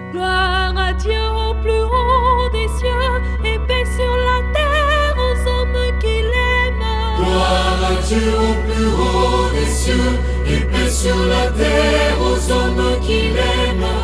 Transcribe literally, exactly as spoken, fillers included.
Gloire à Dieu au plus haut des cieux et paix sur la terre aux hommes qui l'aiment. Gloire à Dieu au plus haut des cieux et paix sur la terre aux hommes qui l'aiment.